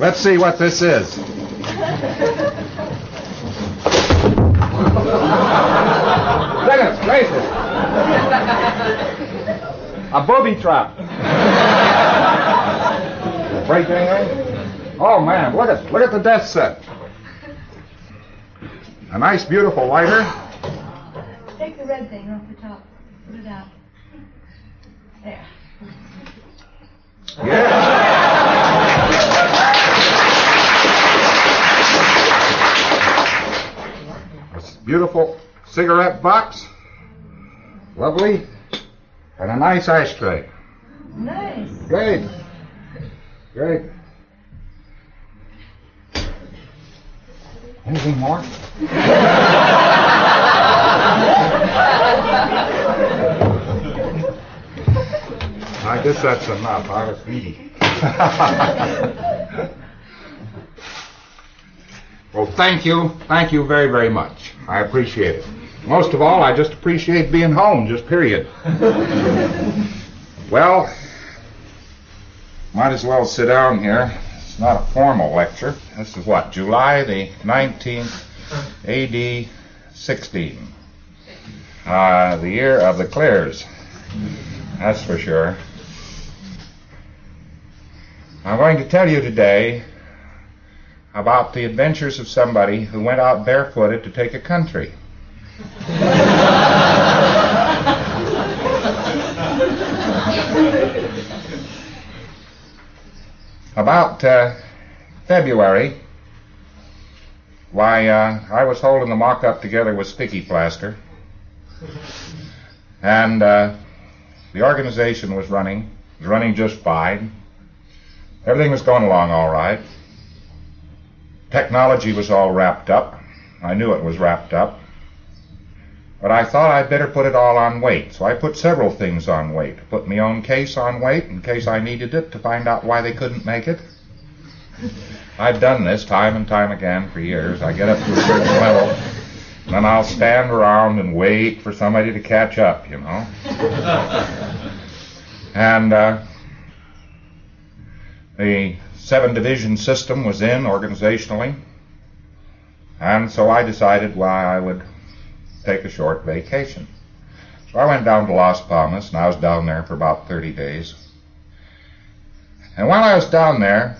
Let's see what this is. Goodness gracious. A booby trap. Break anything? Oh man, look at the desk set. A nice beautiful lighter. Take the red thing off the top. Put it out. There. Yeah. This beautiful cigarette box. Lovely. And a nice ashtray. Nice. Great. Great. Anything more? I guess that's enough. I was greedy. Well, thank you. Thank you very, very much. I appreciate it. Most of all, I just appreciate being home, just period. Well, might as well sit down here. It's not a formal lecture. This is what, July the 19th, A.D. 16. The year of the clears. That's for sure. I'm going to tell you today about the adventures of somebody who went out barefooted to take a country. About February, I was holding the mock-up together with sticky plaster, and the organization was running just fine. Everything was going along all right. Technology was all wrapped up. I knew it was wrapped up. But I thought I'd better put it all on weight, so I put several things on weight. Put my own case on weight in case I needed it to find out why they couldn't make it. I've done this time and time again for years. I get up to a certain level, and then I'll stand around and wait for somebody to catch up, you know. And the 7-division system was in organizationally, and so I decided I would take a short vacation. So I went down to Las Palmas, and I was down there for about 30 days. And while I was down there,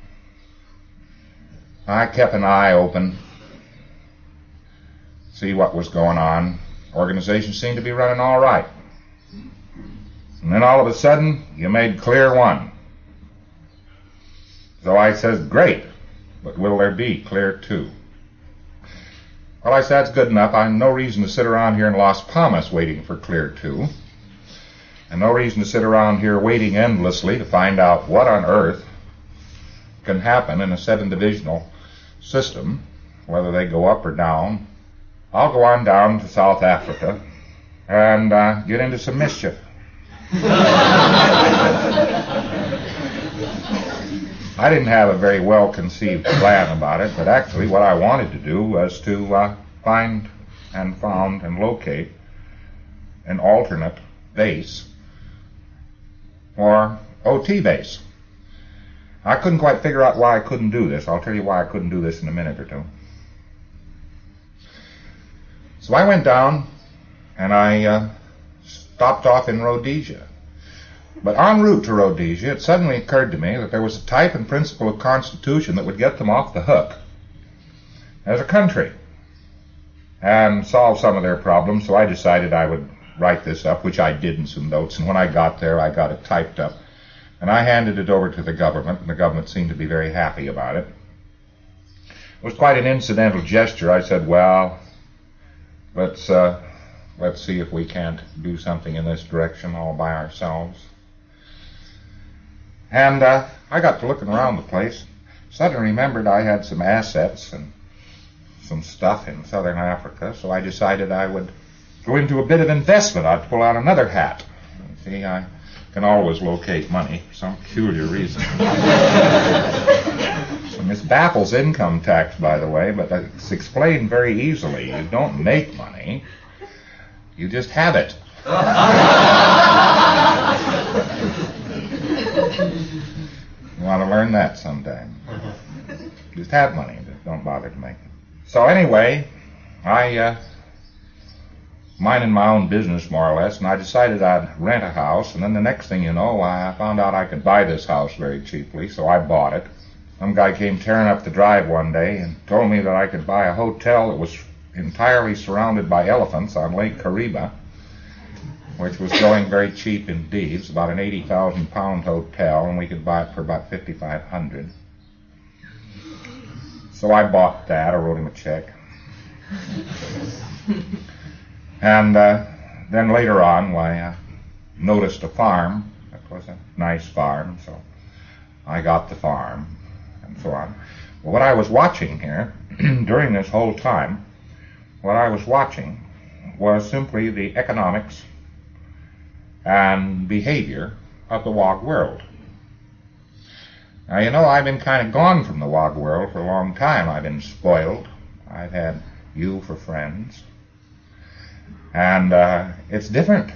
I kept an eye open, see what was going on. Organization seemed to be running all right. And then all of a sudden, you made clear 1. So I says, great, but will there be clear 2? Well, I said, that's good enough. I have no reason to sit around here in Las Palmas waiting for clear 2. And no reason to sit around here waiting endlessly to find out what on earth can happen in a 7-divisional system, whether they go up or down. I'll go on down to South Africa and get into some mischief. I didn't have a very well-conceived plan about it, but actually what I wanted to do was to find and found and locate an alternate base or OT base. I couldn't quite figure out why I couldn't do this. I'll tell you why I couldn't do this in a minute or two. So I went down and I stopped off in Rhodesia. But en route to Rhodesia, it suddenly occurred to me that there was a type and principle of constitution that would get them off the hook as a country and solve some of their problems. So I decided I would write this up, which I did in some notes. And when I got there, I got it typed up. And I handed it over to the government, and the government seemed to be very happy about it. It was quite an incidental gesture. I said, well, let's see if we can't do something in this direction all by ourselves. And I got to looking around the place. Suddenly remembered I had some assets and some stuff in southern Africa, so I decided I would go into a bit of investment. I'd pull out another hat. See, I can always locate money for some peculiar reason. So this baffles income tax, by the way, but it's explained very easily. You don't make money, you just have it. You want to learn that sometime. Just have money, but don't bother to make it. So anyway, I minding my own business more or less, and I decided I'd rent a house, and then the next thing you know, I found out I could buy this house very cheaply, so I bought it. Some guy came tearing up the drive one day and told me that I could buy a hotel that was entirely surrounded by elephants on Lake Kariba, which was going very cheap indeed. It's about an 80,000 pound hotel, and we could buy it for about 5,500. So I bought that. I wrote him a check. And then later on, I noticed a farm. It was a nice farm, so I got the farm, and so on. Well, what I was watching here, during this whole time, what I was watching was simply the economics and behavior of the WOG world. Now, you know, I've been kind of gone from the WOG world for a long time. I've been spoiled. I've had you for friends. And it's different.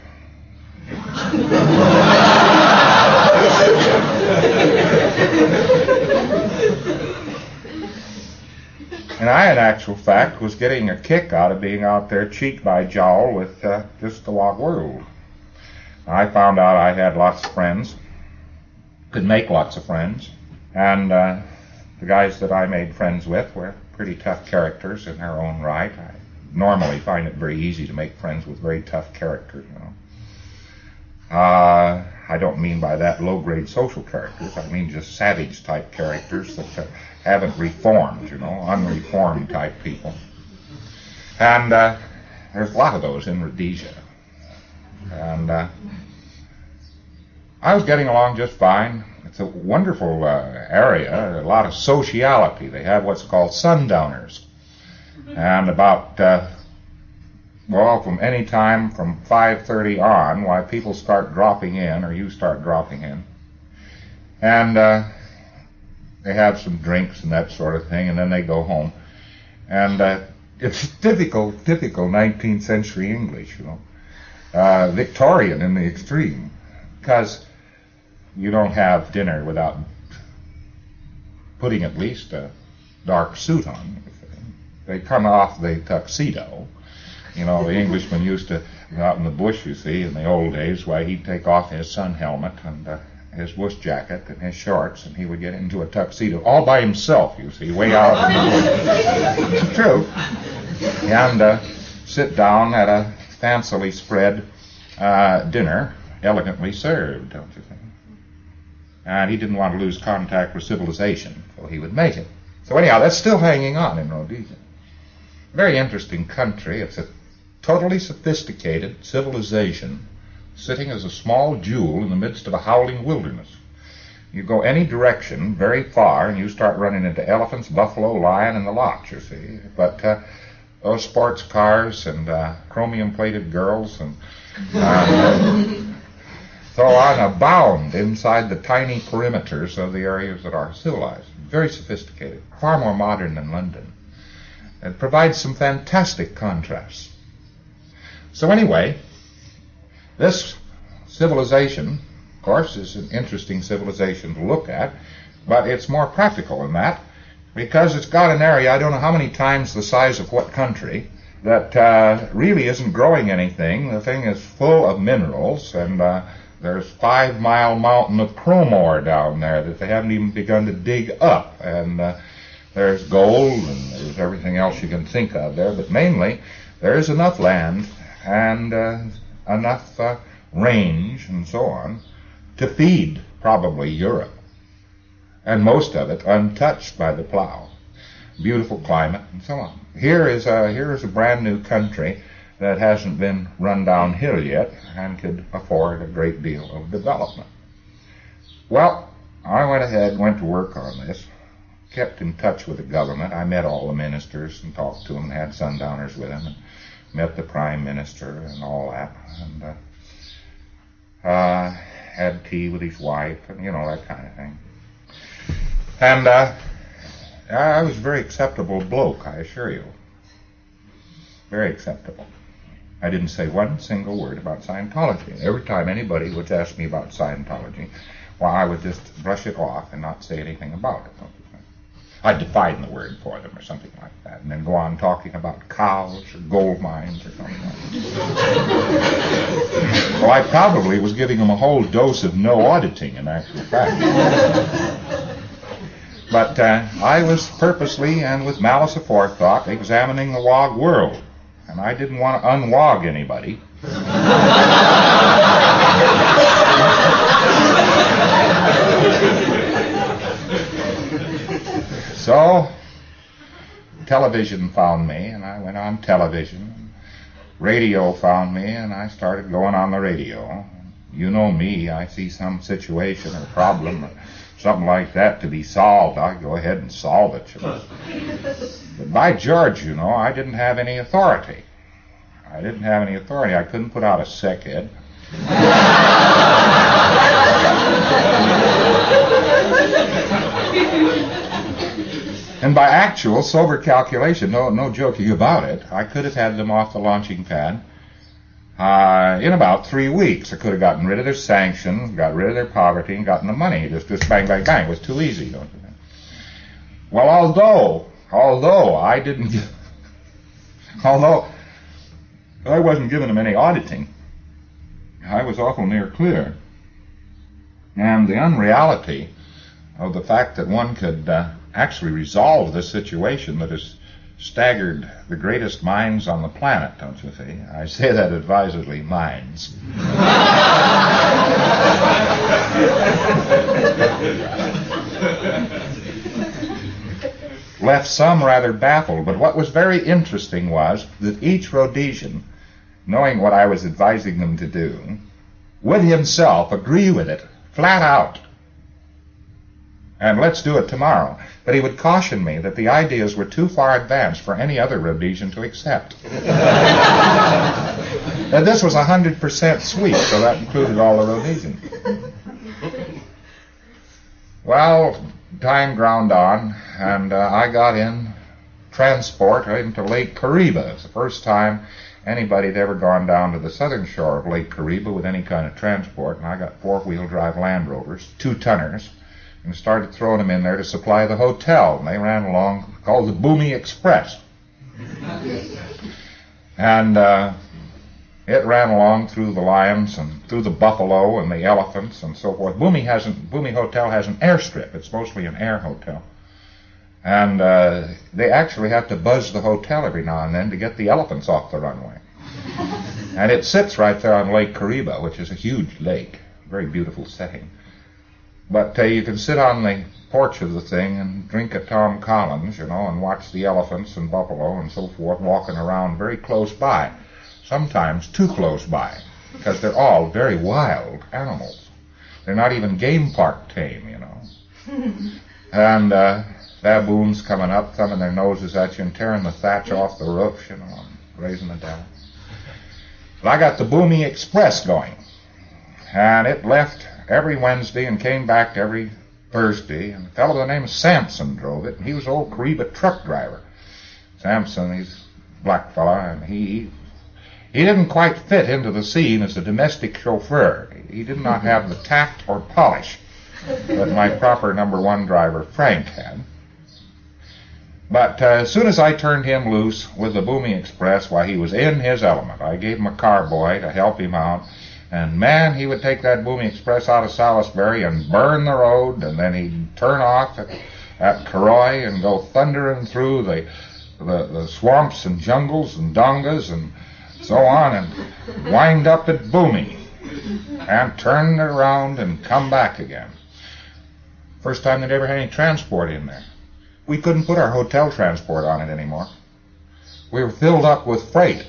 And I, in actual fact, was getting a kick out of being out there cheek by jowl with just the WOG world. I found out I had lots of friends, could make lots of friends, and the guys that I made friends with were pretty tough characters in their own right. I normally find it very easy to make friends with very tough characters, you know. I don't mean by that low-grade social characters. I mean just savage-type characters that haven't reformed, you know, unreformed type people. And there's a lot of those in Rhodesia. And I was getting along just fine. It's a wonderful area, a lot of sociality. They have what's called sundowners. And about, from any time from 5:30 on, why people start dropping in, or you start dropping in. And they have some drinks and that sort of thing, and then they go home. And it's typical 19th century English, you know. Victorian in the extreme, because you don't have dinner without putting at least a dark suit on. They come off the tuxedo. You know, the Englishman used to go out in the bush, you see, in the old days, why he'd take off his sun helmet and his bush jacket and his shorts, and he would get into a tuxedo all by himself, you see, way out in the bush. It's true. And sit down at a fancily spread dinner, elegantly served, don't you think? And he didn't want to lose contact with civilization, so he would make it. So anyhow, that's still hanging on in Rhodesia. Very interesting country. It's a totally sophisticated civilization sitting as a small jewel in the midst of a howling wilderness. You go any direction very far and you start running into elephants, buffalo, lion, and the lot, you see. But those sports cars and chromium-plated girls and so on abound inside the tiny perimeters of the areas that are civilized. Very sophisticated, far more modern than London. It provides some fantastic contrasts. So anyway, this civilization, of course, is an interesting civilization to look at, but it's more practical than that, because it's got an area, I don't know how many times the size of what country, that really isn't growing anything. The thing is full of minerals, and there's 5 Mile Mountain of chrome ore down there that they haven't even begun to dig up, and there's gold and there's everything else you can think of there, but mainly there's enough land and enough range and so on to feed probably Europe, and most of it untouched by the plow. Beautiful climate and so on. Here is a brand new country that hasn't been run downhill yet and could afford a great deal of development. Well, I went to work on this, kept in touch with the government. I met all the ministers and talked to them, had sundowners with them, and met the prime minister and all that, and had tea with his wife, and you know, that kind of thing. And I was a very acceptable bloke, I assure you. Very acceptable. I didn't say one single word about Scientology. Every time anybody would ask me about Scientology, well, I would just brush it off and not say anything about it. I'd define the word for them or something like that, and then go on talking about cows or gold mines or something like that. So I probably was giving them a whole dose of no auditing in actual fact. But I was purposely and with malice aforethought examining the WOG world, and I didn't want to unwog anybody. So, television found me, and I went on television. Radio found me, and I started going on the radio. You know me, I see some situation or problem or something like that to be solved, I go ahead and solve it. But by George, I didn't have any authority. I couldn't put out a sick head. And by actual sober calculation, no joking about it, I could have had them off the launching pad in about 3 weeks. I could have gotten rid of their sanctions, got rid of their poverty, and gotten the money. Just bang, bang, bang. It was too easy, don't you think? Well, although I wasn't giving them any auditing, I was awful near clear. And the unreality of the fact that one could actually resolve this situation that has staggered the greatest minds on the planet, don't you see? I say that advisedly, minds. Left some rather baffled, but what was very interesting was that each Rhodesian, knowing what I was advising them to do, would himself agree with it flat out. And let's do it tomorrow. But he would caution me that the ideas were too far advanced for any other Rhodesian to accept. And this was 100% sweet, so that included all the Rhodesians. Well, time ground on, and I got in transport into Lake Kariba. It's the first time anybody had ever gone down to the southern shore of Lake Kariba with any kind of transport, and I got 4-wheel drive Land Rovers, 2-tonners, and started throwing them in there to supply the hotel. And they ran along, called the Boomy Express. And it ran along through the lions and through the buffalo and the elephants and so forth. Boomy Hotel has an airstrip. It's mostly an air hotel. And they actually have to buzz the hotel every now and then to get the elephants off the runway. And it sits right there on Lake Kariba, which is a huge lake, very beautiful setting. But you can sit on the porch of the thing and drink a Tom Collins, and watch the elephants and buffalo and so forth walking around very close by, sometimes too close by, because they're all very wild animals. They're not even game park tame, And baboons coming up, thumbing their noses at you and tearing the thatch off the roof, and raising it down. But I got the Boomy Express going, and it left every Wednesday and came back every Thursday, and a fellow by the name of Sampson drove it, and he was an old Kariba truck driver. Sampson, he's a black fella, and he didn't quite fit into the scene as a domestic chauffeur. He did not have the tact or polish that my proper number 1 driver, Frank, had. But as soon as I turned him loose with the Boomy Express, why, he was in his element. I gave him a car boy to help him out, and man, he would take that Boomy Express out of Salisbury and burn the road, and then he'd turn off at Karoy and go thundering through the swamps and jungles and dongas and so on, and wind up at Boomy and turn around and come back again. First time they'd ever had any transport in there. We couldn't put our hotel transport on it anymore. We were filled up with freight.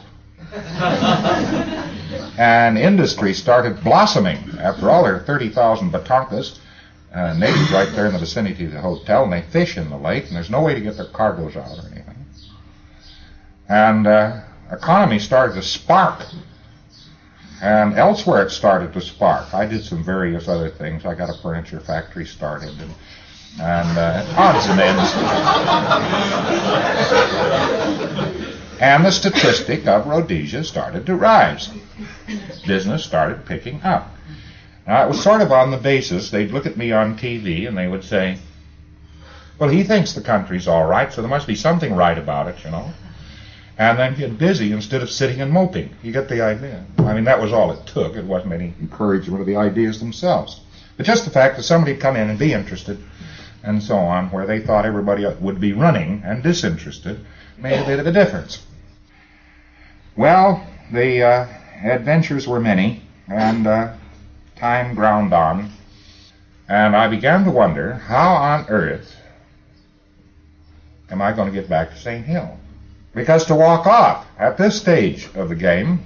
And industry started blossoming. After all, there are 30,000 Batonkas, natives right there in the vicinity of the hotel, and they fish in the lake, and there's no way to get their cargoes out or anything. And economy started to spark. And elsewhere it started to spark. I did some various other things. I got a furniture factory started, and odds and ends. And the statistic of Rhodesia started to rise. Business started picking up. Now, it was sort of on the basis, they'd look at me on TV and they would say, well, he thinks the country's all right, so there must be something right about it, you know. And then get busy instead of sitting and moping. You get the idea. I mean, that was all it took. It wasn't any encouragement of the ideas themselves. But just the fact that somebody would come in and be interested and so on, where they thought everybody would be running and disinterested, made a bit of a difference. Well, the adventures were many, and time ground on, and I began to wonder, how on earth am I going to get back to St. Hill? Because to walk off at this stage of the game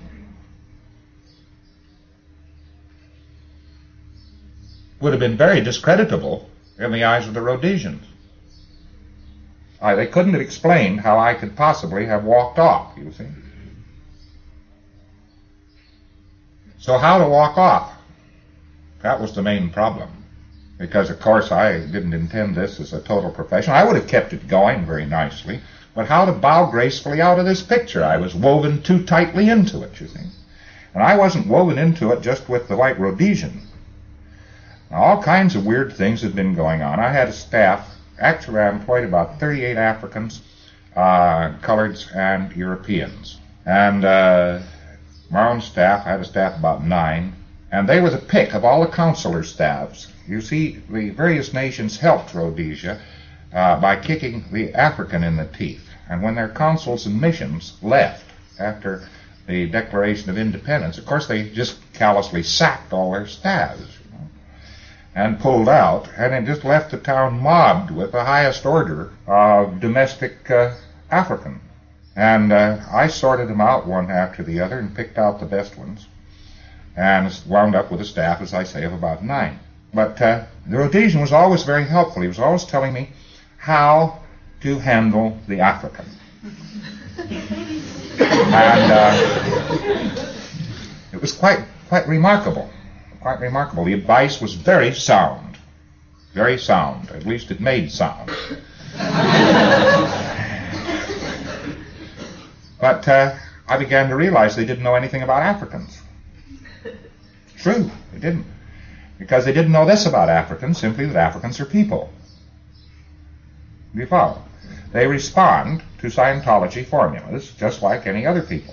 would have been very discreditable in the eyes of the Rhodesians. They couldn't have explained how I could possibly have walked off, you see. So how to walk off? That was the main problem. Because, of course, I didn't intend this as a total profession. I would have kept it going very nicely. But how to bow gracefully out of this picture? I was woven too tightly into it, you see. And I wasn't woven into it just with the white Rhodesian. Now, all kinds of weird things had been going on. I had a staff. Actually, I employed about 38 Africans, coloreds, and Europeans. And my own staff, I had a staff of about 9. And they were the pick of all the consular staffs. You see, the various nations helped Rhodesia by kicking the African in the teeth. And when their consuls and missions left after the Declaration of Independence, of course they just callously sacked all their staffs, you know, and pulled out, and it just left the town mobbed with the highest order of domestic African. And I sorted them out one after the other and picked out the best ones, and wound up with a staff, as I say, of about 9. But the Rhodesian was always very helpful. He was always telling me how to handle the African. And it was quite remarkable. Quite remarkable. The advice was very sound. Very sound. At least it made sound. But I began to realize they didn't know anything about Africans. True, they didn't. Because they didn't know this about Africans, simply that Africans are people. Do you follow? They respond to Scientology formulas just like any other people.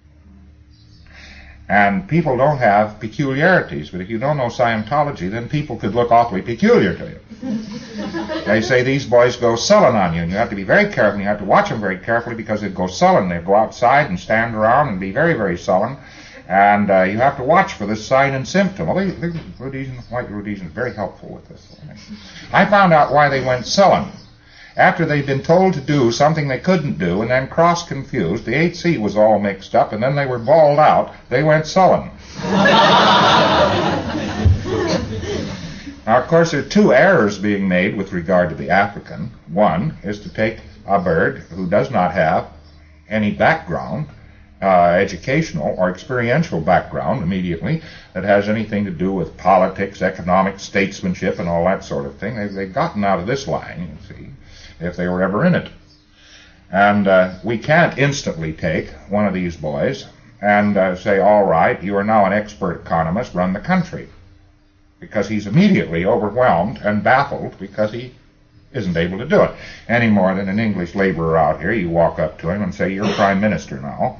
And people don't have peculiarities, but if you don't know Scientology, then people could look awfully peculiar to you. They say these boys go sullen on you, and you have to be very careful. You have to watch them very carefully because they go sullen. They go outside and stand around and be very, very sullen. And you have to watch for this sign and symptom. Well, the Rhodesian, white Rhodesian is very helpful with this. I found out why they went sullen. After they'd been told to do something they couldn't do, and then cross-confused, the 8C was all mixed up, and then they were bawled out, they went sullen. Now, of course, there are 2 errors being made with regard to the African. One is to take a bird who does not have any background, educational or experiential background immediately, that has anything to do with politics, economics, statesmanship, and all that sort of thing. They've gotten out of this line, you see, if they were ever in it. And we can't instantly take one of these boys and say, all right, you are now an expert economist, run the country. Because he's immediately overwhelmed and baffled because he isn't able to do it. Any more than an English laborer out here, you walk up to him and say, you're prime minister now.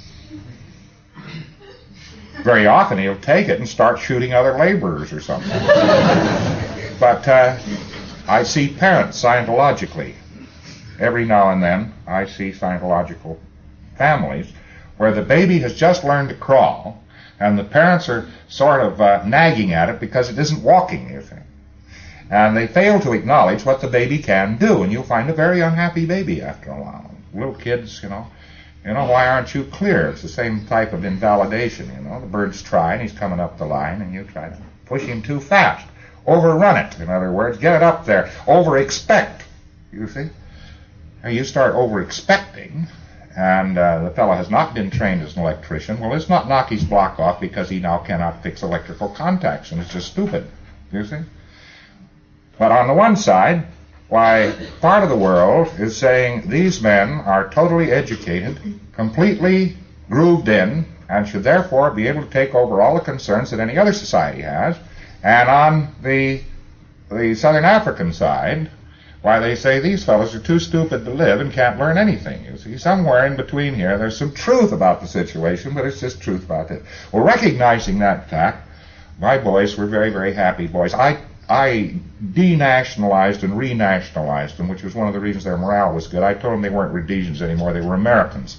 Very often he'll take it and start shooting other laborers or something. But I see parents Scientologically. Every now and then I see Scientological families where the baby has just learned to crawl and the parents are sort of nagging at it because it isn't walking, you see. And they fail to acknowledge what the baby can do, and you'll find a very unhappy baby after a while. Little kids, you know, why aren't you clear? It's the same type of invalidation, you know. The bird's trying, he's coming up the line, and you try to push him too fast. Overrun it, in other words. Get it up there. Over-expect, you see. And you start over-expecting, and the fellow has not been trained as an electrician. Well, let's not knock his block off because he now cannot fix electrical contacts, and it's just stupid, you see. But on the one side, why, part of the world is saying these men are totally educated, completely grooved in, and should therefore be able to take over all the concerns that any other society has. And on the Southern African side, why, they say these fellows are too stupid to live and can't learn anything. You see, somewhere in between here, there's some truth about the situation, but it's just truth about it. Well, recognizing that fact, my boys were very, very happy boys. I denationalized and renationalized them, which was one of the reasons their morale was good. I told them they weren't Rhodesians anymore, they were Americans.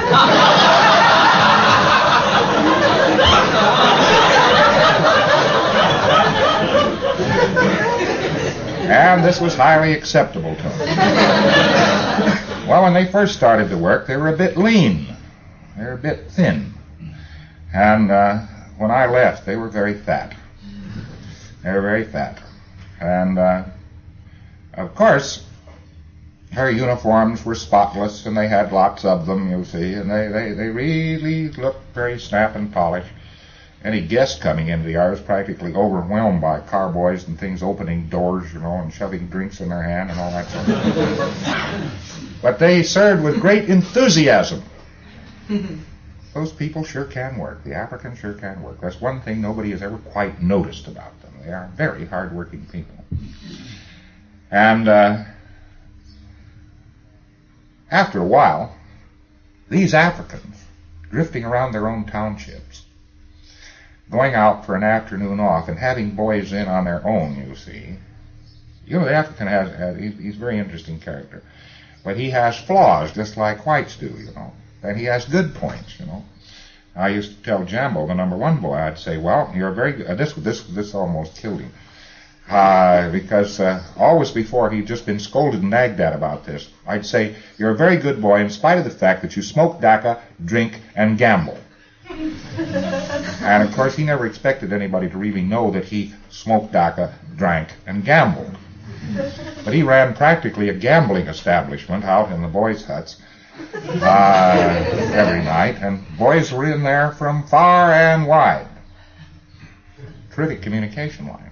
And this was highly acceptable to them. Well, when they first started to work, they were a bit lean. They were a bit thin. And when I left, they were very fat. They were very fat. And, of course, their uniforms were spotless, and they had lots of them, you see, and they really looked very snap and polished. Any guest coming into the yard was practically overwhelmed by carboys and things opening doors, you know, and shoving drinks in their hand and all that sort of thing. But they served with great enthusiasm. Those people sure can work. The Africans sure can work. That's one thing nobody has ever quite noticed about them. They are very hard-working people. And after a while, these Africans, drifting around their own townships, going out for an afternoon off and having boys in on their own, you see. You know, the African he's a very interesting character. But he has flaws, just like whites do, you know. And he has good points, you know. I used to tell Jambo, the number one boy, I'd say, well, you're very good. This almost killed him. Because always before he'd just been scolded and nagged at about this, I'd say, you're a very good boy in spite of the fact that you smoke daca, drink, and gamble. And of course he never expected anybody to really know that he smoked daca, drank, and gambled. But he ran practically a gambling establishment out in the boys' huts every night, and boys were in there from far and wide. Terrific communication line.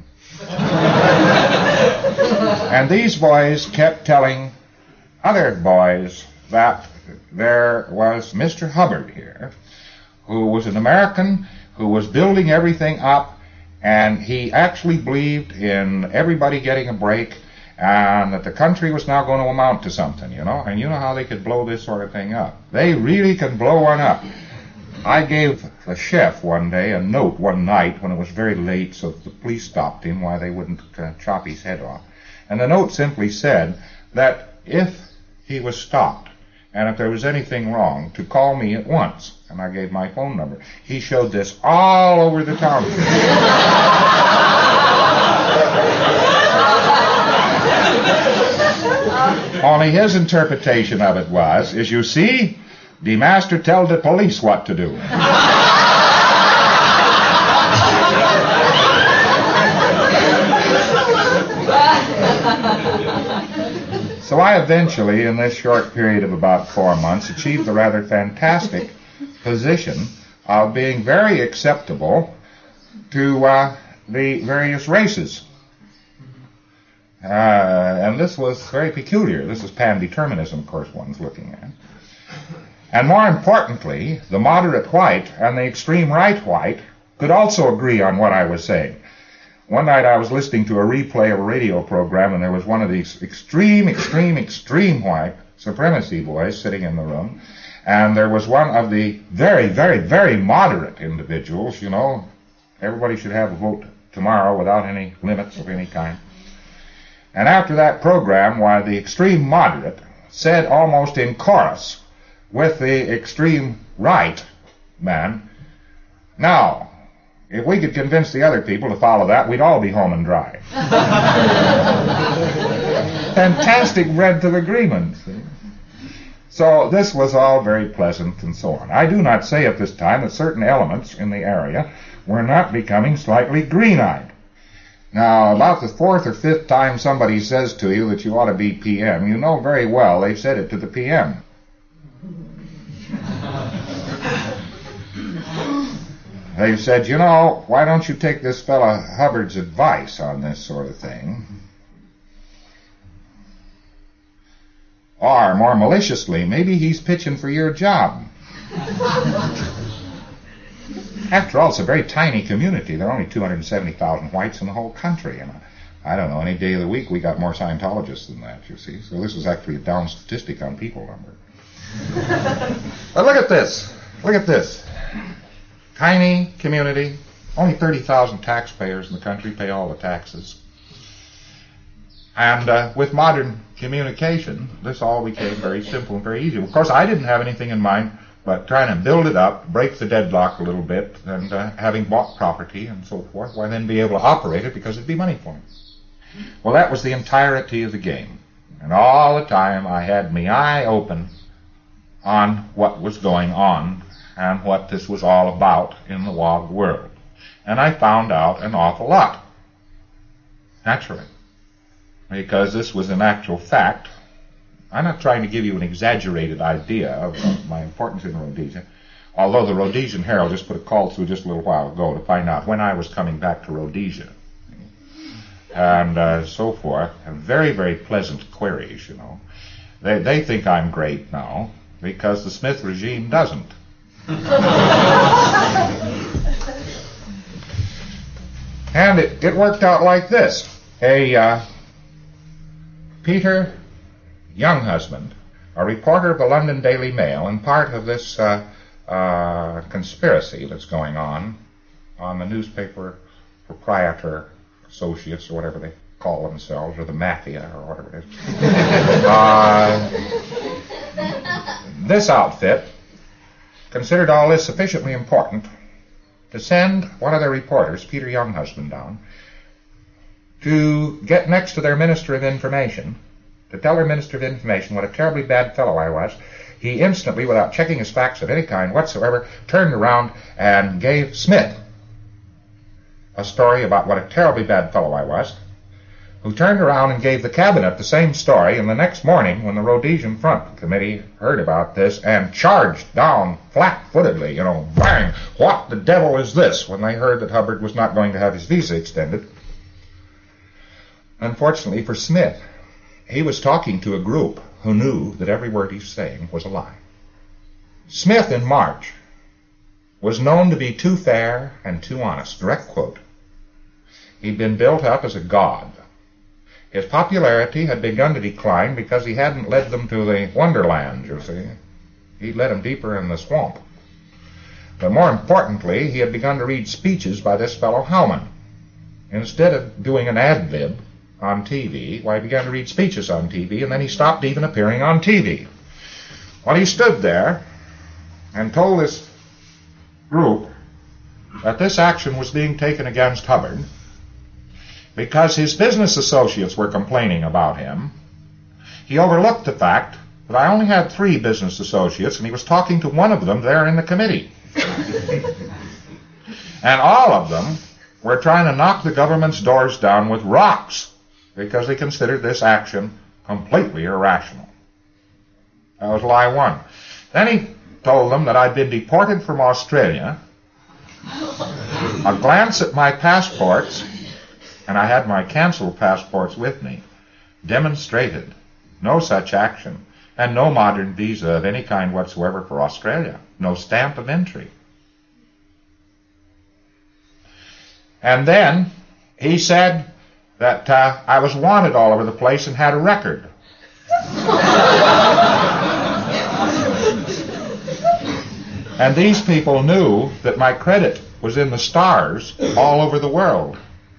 And these boys kept telling other boys that there was Mr. Hubbard here, who was an American, who was building everything up, and he actually believed in everybody getting a break, and that the country was now going to amount to something, you know. And you know how they could blow this sort of thing up. They really can blow one up. I gave the chef one day a note one night when it was very late, so the police stopped him while they wouldn't chop his head off. And the note simply said that if he was stopped, and if there was anything wrong, to call me at once. And I gave my phone number. He showed this all over the town. Only his interpretation of it was, as you see, the master tell the police what to do. So I eventually, in this short period of about 4 months, achieved the rather fantastic position of being very acceptable to the various races. And this was very peculiar. This is pan-determinism, of course, one's looking at. And more importantly, the moderate white and the extreme right white could also agree on what I was saying. One night I was listening to a replay of a radio program, and there was one of these extreme white supremacy boys sitting in the room, and there was one of the very, very, very moderate individuals, you know. Everybody should have a vote tomorrow without any limits of any kind. And after that program, why, the extreme moderate said almost in chorus with the extreme right man, now, if we could convince the other people to follow that, we'd all be home and dry. Fantastic breadth of agreement. See? So this was all very pleasant and so on. I do not say at this time that certain elements in the area were not becoming slightly green-eyed. Now, about the 4th or 5th time somebody says to you that you ought to be PM, you know very well they've said it to the PM. They've said, you know, why don't you take this fellow Hubbard's advice on this sort of thing? Or, more maliciously, maybe he's pitching for your job. After all, it's a very tiny community. There are only 270,000 whites in the whole country. And I don't know, any day of the week we got more Scientologists than that, you see. So this is actually a down statistic on people number. But look at this. Look at this. Tiny community. Only 30,000 taxpayers in the country pay all the taxes. And with modern communication, this all became very simple and very easy. Of course, I didn't have anything in mind but trying to build it up, break the deadlock a little bit, and having bought property and so forth, why then be able to operate it because it'd be money for me. Well, that was the entirety of the game. And all the time I had my eye open on what was going on and what this was all about in the WOG world. And I found out an awful lot. Naturally. Because this was an actual fact. I'm not trying to give you an exaggerated idea of my importance in Rhodesia, although the Rhodesian Herald just put a call through just a little while ago to find out when I was coming back to Rhodesia. And so forth. And very, very pleasant queries, you know. They think I'm great now because the Smith regime doesn't. And it worked out like this. Peter Younghusband, a reporter of the London Daily Mail, and part of this conspiracy that's going on the newspaper proprietor associates, or whatever they call themselves, or the mafia, or whatever it is. This outfit considered all this sufficiently important to send one of their reporters, Peter Younghusband, down to get next to their Minister of Information, to tell their Minister of Information what a terribly bad fellow I was. He instantly, without checking his facts of any kind whatsoever, turned around and gave Smith a story about what a terribly bad fellow I was, who turned around and gave the cabinet the same story, and the next morning, when the Rhodesian Front Committee heard about this and charged down flat-footedly, bang, what the devil is this, when they heard that Hubbard was not going to have his visa extended. Unfortunately for Smith, he was talking to a group who knew that every word he was saying was a lie. Smith, in March, was known to be too fair and too honest. Direct quote. He'd been built up as a god. His popularity had begun to decline because he hadn't led them to the wonderland, you see. He'd led them deeper in the swamp. But more importantly, he had begun to read speeches by this fellow Howman. Instead of doing an ad lib on TV, he began to read speeches on TV, and then he stopped even appearing on TV. Well, he stood there and told this group that this action was being taken against Hubbard because his business associates were complaining about him. He overlooked the fact that I only had 3 business associates, and he was talking to one of them there in the committee. And all of them were trying to knock the government's doors down with rocks because they considered this action completely irrational. That was lie 1. Then he told them that I'd been deported from Australia. A glance at my passports, and I had my canceled passports with me, demonstrated no such action and no modern visa of any kind whatsoever for Australia, no stamp of entry. And then he said that I was wanted all over the place and had a record. And these people knew that my credit was in the stars all over the world.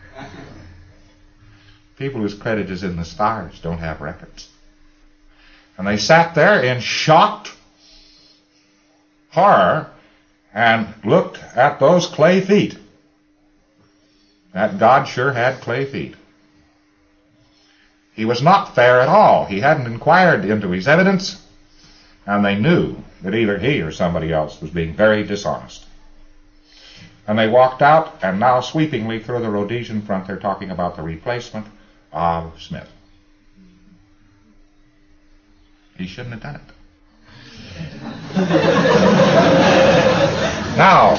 People whose credit is in the stars don't have records. And they sat there in shocked horror and looked at those clay feet. That God sure had clay feet. He was not fair at all. He hadn't inquired into his evidence, and they knew that either he or somebody else was being very dishonest. And they walked out, and now sweepingly through the Rhodesian Front, they're talking about the replacement of Smith. He shouldn't have done it. Now,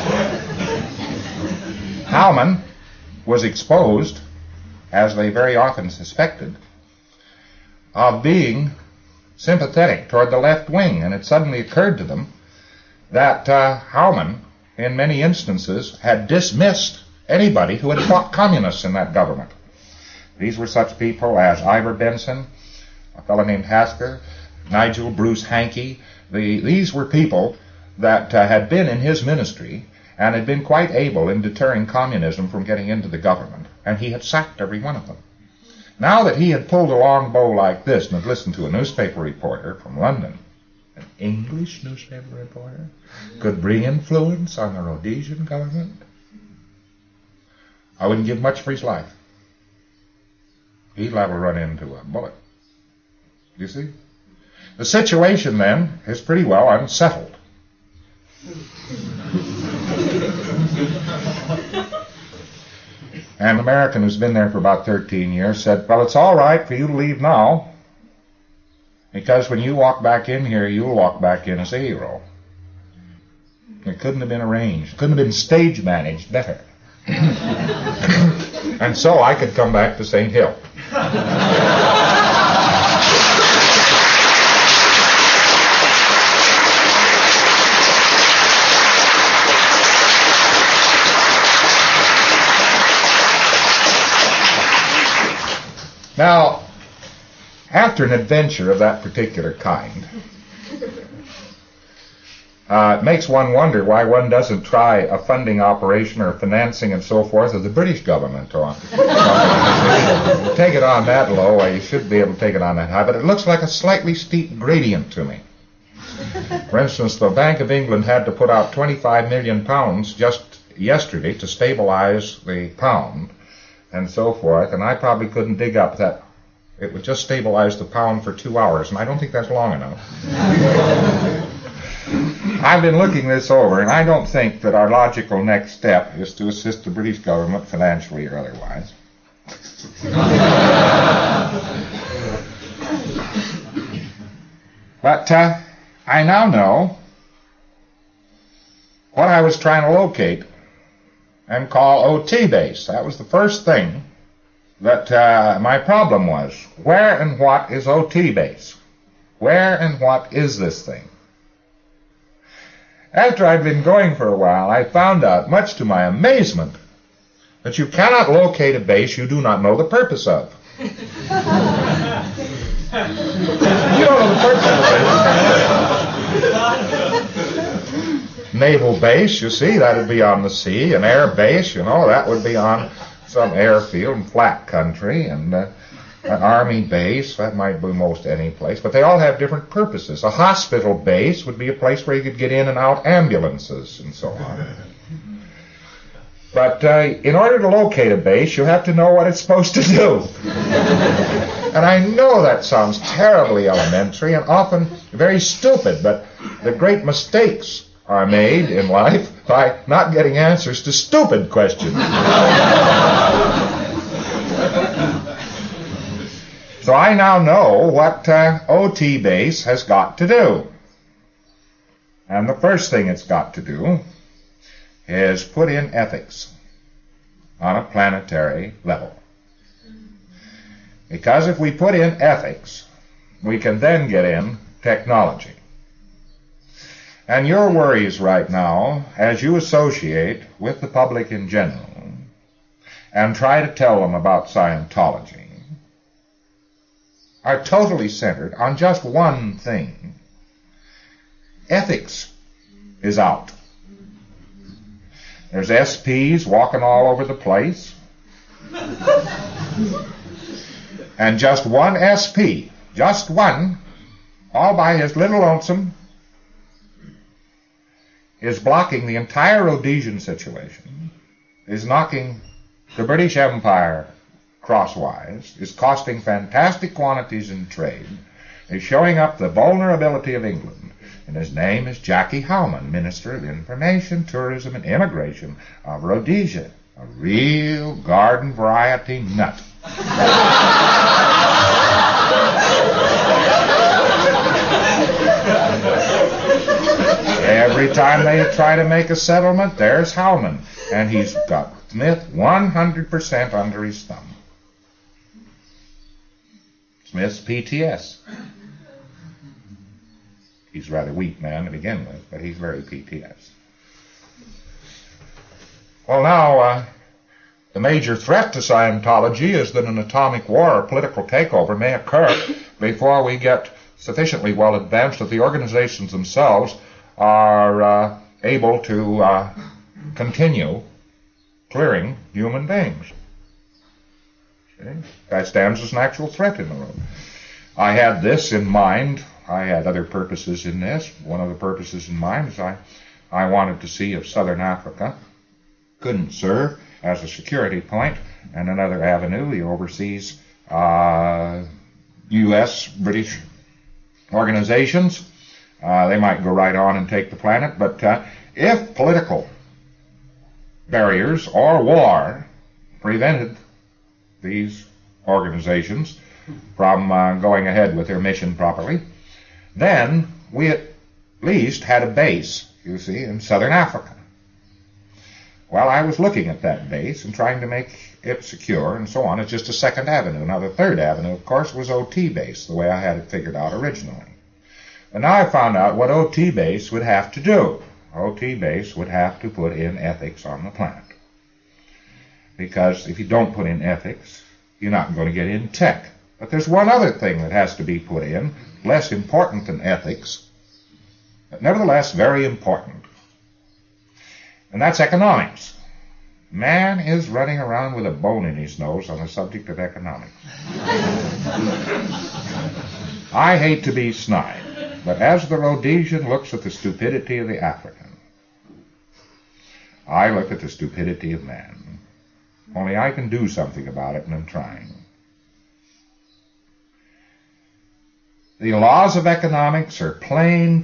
Howman was exposed, as they very often suspected, of being sympathetic toward the left wing, and it suddenly occurred to them that Howman in many instances, had dismissed anybody who had fought communists in that government. These were such people as Ivor Benson, a fellow named Hasker, Nigel Bruce Hankey. These were people that had been in his ministry and had been quite able in deterring communism from getting into the government, and he had sacked every one of them. Now that he had pulled a long bow like this and had listened to a newspaper reporter from London, an English newspaper reporter, could bring influence on the Rhodesian government, I wouldn't give much for his life. He'd liable to run into a bullet. You see? The situation then is pretty well unsettled. An American who's been there for about 13 years said, well, it's all right for you to leave now, because when you walk back in here, you'll walk back in as a hero. It couldn't have been arranged. Couldn't have been stage managed better. And so I could come back to St. Hill. Now, after an adventure of that particular kind, it makes one wonder why one doesn't try a funding operation or financing and so forth of the British government. Take it on that low, you should be able to take it on that high, but it looks like a slightly steep gradient to me. For instance, the Bank of England had to put out £25 million just yesterday to stabilize the pound and so forth, and I probably couldn't dig up that. It would just stabilize the pound for 2 hours, and I don't think that's long enough. I've been looking this over, and I don't think that our logical next step is to assist the British government financially or otherwise. But I now know what I was trying to locate and call OT base. That was the first thing that my problem was. Where and what is OT base? Where and what is this thing? After I'd been going for a while, I found out, much to my amazement, that you cannot locate a base you do not know the purpose of. You don't know the purpose of a base. Naval base, you see, that would be on the sea. An air base, that would be on some airfield in flat country. And an army base, that might be most any place. But they all have different purposes. A hospital base would be a place where you could get in and out ambulances and so on. But in order to locate a base, you have to know what it's supposed to do. And I know that sounds terribly elementary and often very stupid, but the great mistakes are made in life by not getting answers to stupid questions. So I now know what OT base has got to do. And the first thing it's got to do is put in ethics on a planetary level. Because if we put in ethics, we can then get in technology. And your worries right now, as you associate with the public in general and try to tell them about Scientology, are totally centered on just one thing. Ethics is out. There's SPs walking all over the place. And just one SP, just one, all by his little lonesome, is blocking the entire Rhodesian situation, is knocking the British Empire crosswise, is costing fantastic quantities in trade, is showing up the vulnerability of England. And his name is Jackie Howman, Minister of Information, Tourism and Immigration of Rhodesia. A real garden variety nut. Every time they try to make a settlement, there's Howman. And he's got Smith 100% under his thumb. Smith's PTS. He's a rather weak man to begin with, but he's very PTS. Well, now, the major threat to Scientology is that an atomic war or political takeover may occur before we get sufficiently well advanced that the organizations themselves are able to continue clearing human beings. See? That stands as an actual threat in the room. I had this in mind. I had other purposes in this. One of the purposes in mind is I wanted to see if Southern Africa couldn't serve as a security point, and another avenue, the overseas U.S., British organizations. They might go right on and take the planet, but if political barriers or war prevented these organizations from going ahead with their mission properly, then we at least had a base, you see, in Southern Africa. Well, I was looking at that base and trying to make it secure and so on. It's just a second avenue. Now, the third avenue, of course, was OT base, the way I had it figured out originally. And now I found out what OT base would have to do. OT base would have to put in ethics on the planet. Because if you don't put in ethics, you're not going to get in tech. But there's one other thing that has to be put in, less important than ethics, but nevertheless very important. And that's economics. Man is running around with a bone in his nose on the subject of economics. I hate to be snide, but as the Rhodesian looks at the stupidity of the African, I look at the stupidity of man. Only I can do something about it, and I'm trying. The laws of economics are plain.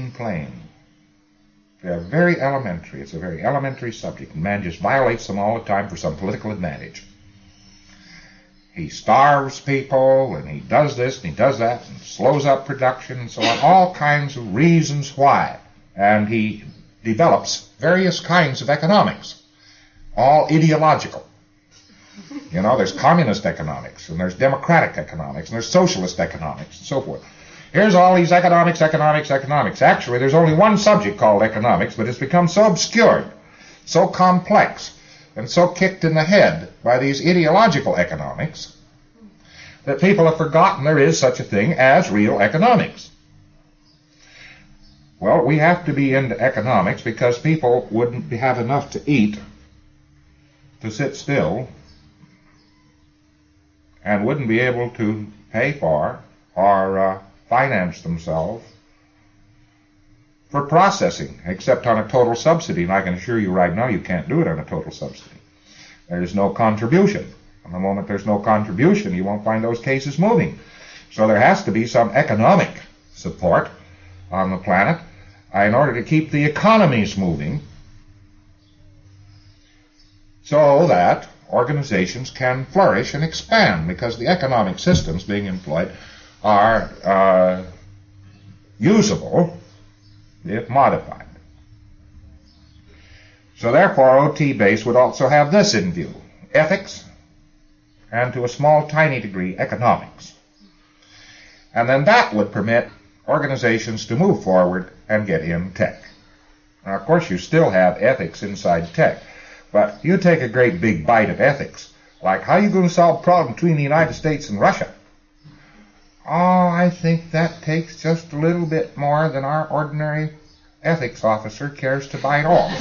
They're very elementary. It's a very elementary subject, and man just violates them all the time for some political advantage. He starves people, and he does this, and he does that, and slows up production, and so on, all kinds of reasons why. And he develops various kinds of economics, all ideological. You know, there's communist economics, and there's democratic economics, and there's socialist economics, and so forth. Here's all these economics. Actually, there's only one subject called economics, but it's become so obscured, so complex, and so kicked in the head by these ideological economics that people have forgotten there is such a thing as real economics. Well, we have to be into economics because people wouldn't have enough to eat, to sit still, and wouldn't be able to pay for or finance themselves for processing, except on a total subsidy. And I can assure you right now you can't do it on a total subsidy. There's no contribution. From the moment there's no contribution, you won't find those cases moving. So there has to be some economic support on the planet in order to keep the economies moving so that organizations can flourish and expand, because the economic systems being employed are usable if modified. So therefore, OT base would also have this in view: ethics, and to a small, tiny degree, economics. And then that would permit organizations to move forward and get in tech. Now, of course, you still have ethics inside tech, but you take a great big bite of ethics, like how are you going to solve the problem between the United States and Russia? Oh, I think that takes just a little bit more than our ordinary ethics officer cares to bite off.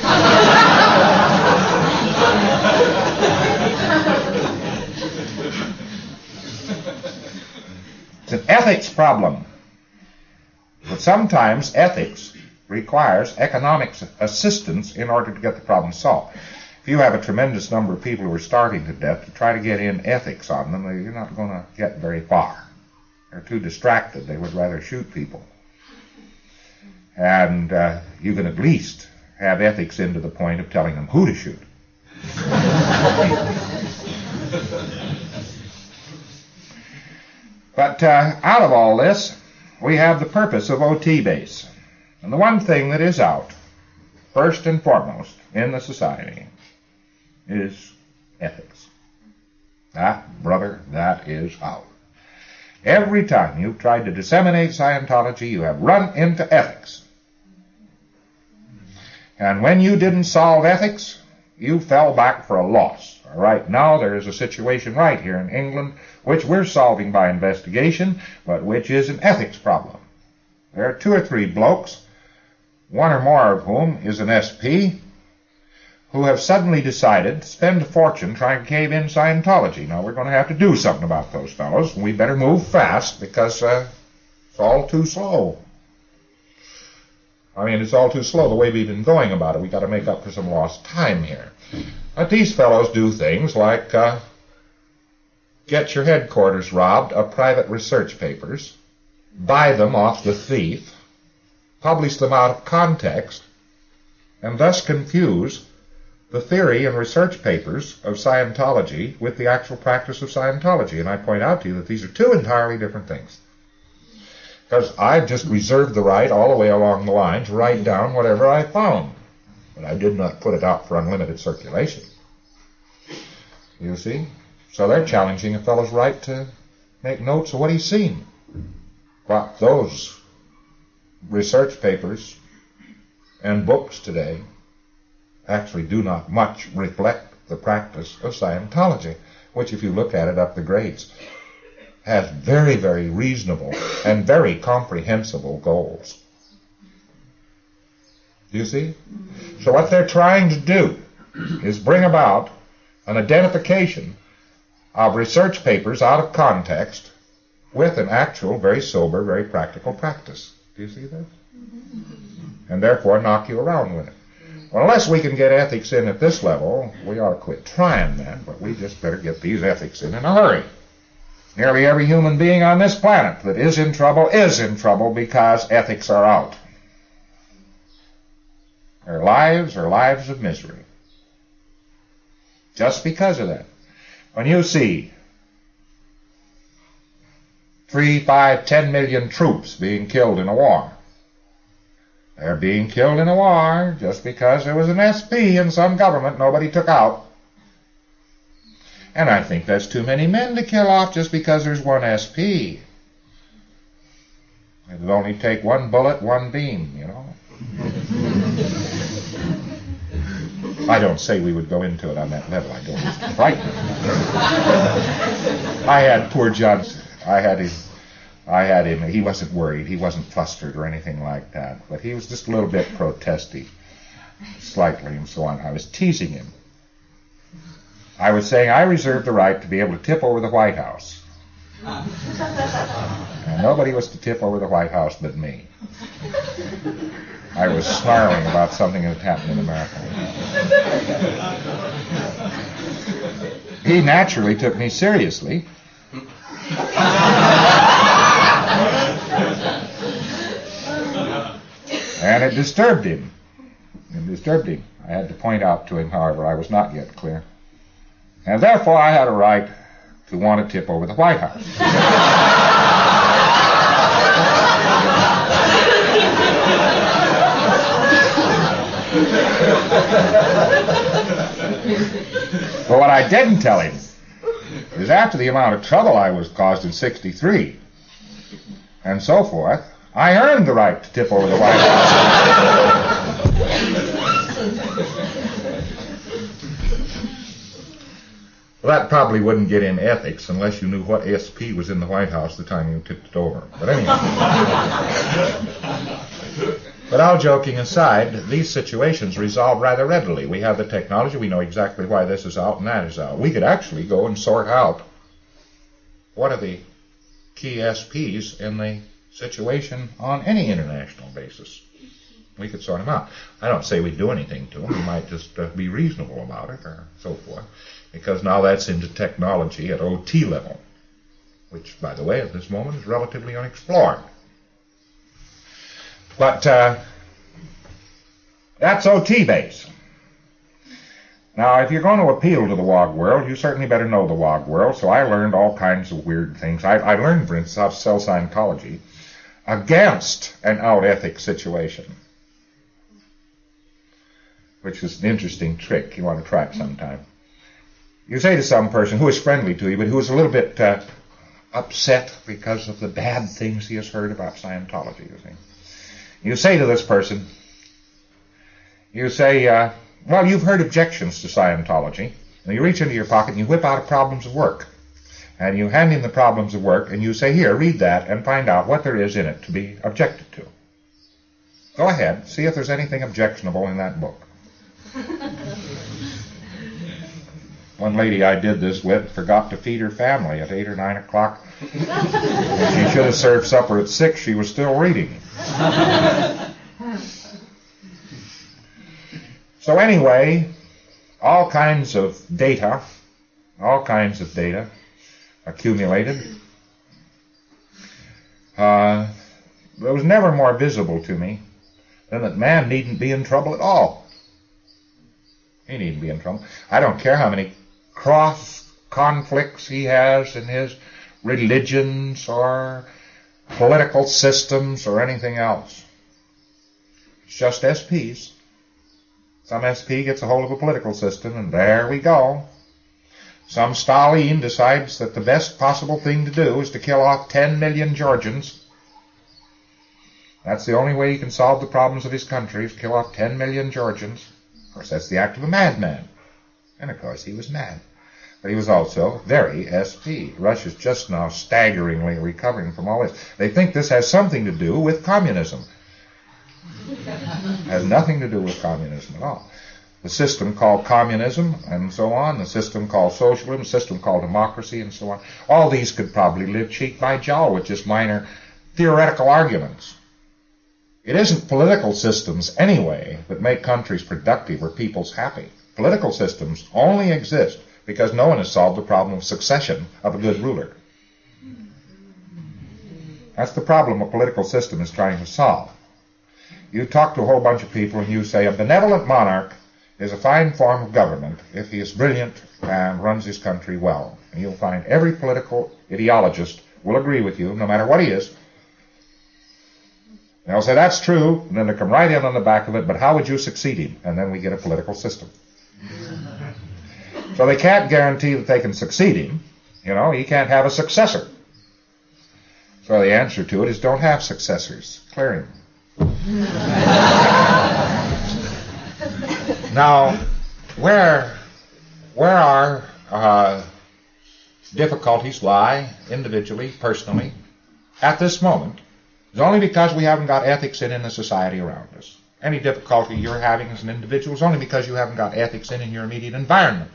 It's an ethics problem. But sometimes ethics requires economic assistance in order to get the problem solved. If you have a tremendous number of people who are starving to death, to try to get in ethics on them, you're not going to get very far. They're too distracted. They would rather shoot people. And you can at least have ethics into the point of telling them who to shoot. But out of all this, we have the purpose of OT base. And the one thing that is out, first and foremost, in the society is ethics. That, brother, that is out. Every time you've tried to disseminate Scientology, you have run into ethics. And when you didn't solve ethics, you fell back for a loss. Right now there is a situation right here in England which we're solving by investigation, but which is an ethics problem. There are 2 or 3 blokes, one or more of whom is an SP, who have suddenly decided to spend a fortune trying to cave in Scientology. Now, we're going to have to do something about those fellows, and we better move fast because it's all too slow. I mean, it's all too slow the way we've been going about it. We've got to make up for some lost time here. But these fellows do things like get your headquarters robbed of private research papers, buy them off the thief, publish them out of context, and thus confuse the theory and research papers of Scientology with the actual practice of Scientology. And I point out to you that these are 2 entirely different things. Because I just reserved the right all the way along the line to write down whatever I found. But I did not put it out for unlimited circulation. You see? So they're challenging a fellow's right to make notes of what he's seen. But those research papers and books today actually do not much reflect the practice of Scientology, which, if you look at it up the grades, has very, very reasonable and very comprehensible goals. Do you see? So what they're trying to do is bring about an identification of research papers out of context with an actual, very sober, very practical practice. Do you see that? And therefore knock you around with it. Well, unless we can get ethics in at this level, we ought to quit trying then, but we just better get these ethics in a hurry. Nearly every human being on this planet that is in trouble because ethics are out. Their lives are lives of misery. Just because of that. When you see 3, 5, 10 million troops being killed in a war, they're being killed in a war just because there was an SP in some government nobody took out. And I think that's too many men to kill off just because there's one SP. It would only take 1 bullet, 1 beam, you know. I don't say we would go into it on that level. I don't. It's frightening. I had poor Johnson. I had him. He wasn't worried. He wasn't flustered or anything like that. But he was just a little bit protesty, slightly, and so on. I was teasing him. I was saying I reserved the right to be able to tip over the White House. And nobody was to tip over the White House but me. I was snarling about something that happened in America. He naturally took me seriously. And it disturbed him. I had to point out to him, however, I was not yet clear. And therefore I had a right to want to tip over the White House. But what I didn't tell him is after the amount of trouble I was caused in '63 and so forth, I earned the right to tip over the White House. Well, that probably wouldn't get in ethics unless you knew what SP was in the White House the time you tipped it over. But anyway. But all joking aside, these situations resolve rather readily. We have the technology. We know exactly why this is out and that is out. We could actually go and sort out what are the key SPs in the situation on any international basis. We could sort them out. I don't say we'd do anything to them. We might just be reasonable about it or so forth. Because now that's into technology at OT level, which, by the way, at this moment is relatively unexplored. But that's OT base. Now, if you're going to appeal to the WOG world, you certainly better know the WOG world, so I learned all kinds of weird things. I learned, for instance, how to sell Scientology against an out-ethic situation, which is an interesting trick. You want to try it sometime. You say to some person who is friendly to you, but who is a little bit upset because of the bad things he has heard about Scientology, you see. You say to this person, you say, Well, you've heard objections to Scientology. And you reach into your pocket and you whip out Problems of Work. And you hand him the Problems of Work and you say, here, read that and find out what there is in it to be objected to. Go ahead, see if there's anything objectionable in that book. One lady I did this with forgot to feed her family at 8 or 9 o'clock. She should have served supper at 6. She was still reading. So anyway, all kinds of data accumulated. It was never more visible to me than that man needn't be in trouble at all. He needn't be in trouble. I don't care how many cross conflicts he has in his religions or political systems or anything else. It's just SPs. Some SP gets a hold of a political system, and there we go. Some Stalin decides that the best possible thing to do is to kill off 10 million Georgians. That's the only way he can solve the problems of his country, is kill off 10 million Georgians. Of course, that's the act of a madman. And of course, he was mad. But he was also very SP. Russia's just now staggeringly recovering from all this. They think this has something to do with communism. It has nothing to do with communism at all. The system called communism and so on, the system called socialism, the system called democracy and so on, all these could probably live cheek by jowl with just minor theoretical arguments. It isn't political systems anyway that make countries productive or peoples happy. Political systems only exist because no one has solved the problem of succession of a good ruler. That's the problem a political system is trying to solve. You talk to a whole bunch of people and you say a benevolent monarch is a fine form of government if he is brilliant and runs his country well. And you'll find every political ideologist will agree with you, no matter what he is. And they'll say, that's true, and then they come right in on the back of it, but how would you succeed him? And then we get a political system. So they can't guarantee that they can succeed him. You know, he can't have a successor. So the answer to it is don't have successors. Clear him. Now, where our difficulties lie individually, personally, at this moment, is only because we haven't got ethics in the society around us. Any difficulty you're having as an individual is only because you haven't got ethics in your immediate environment.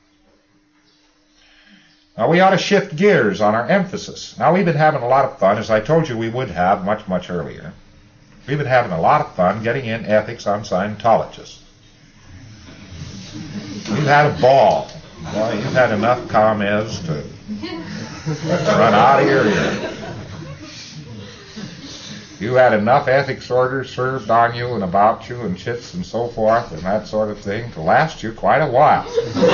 Now, we ought to shift gears on our emphasis. Now, we've been having a lot of fun, as I told you we would have much, much earlier. We've been having a lot of fun getting in ethics on Scientologists. We've had a ball. Boy, you've had enough comments to run out of your ear. You had enough ethics orders served on you and about you and chits and so forth and that sort of thing to last you quite a while.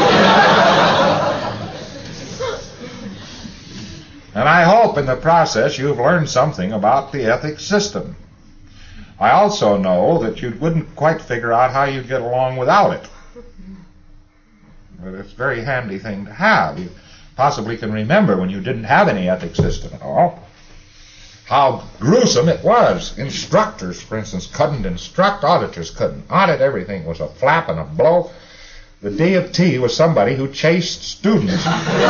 And I hope in the process you've learned something about the ethics system. I also know that you wouldn't quite figure out how you'd get along without it. But it's a very handy thing to have. You possibly can remember when you didn't have any ethics system at all. How gruesome it was. Instructors, for instance, couldn't instruct. Auditors couldn't audit. Everything was a flap and a blow. The D of T was somebody who chased students.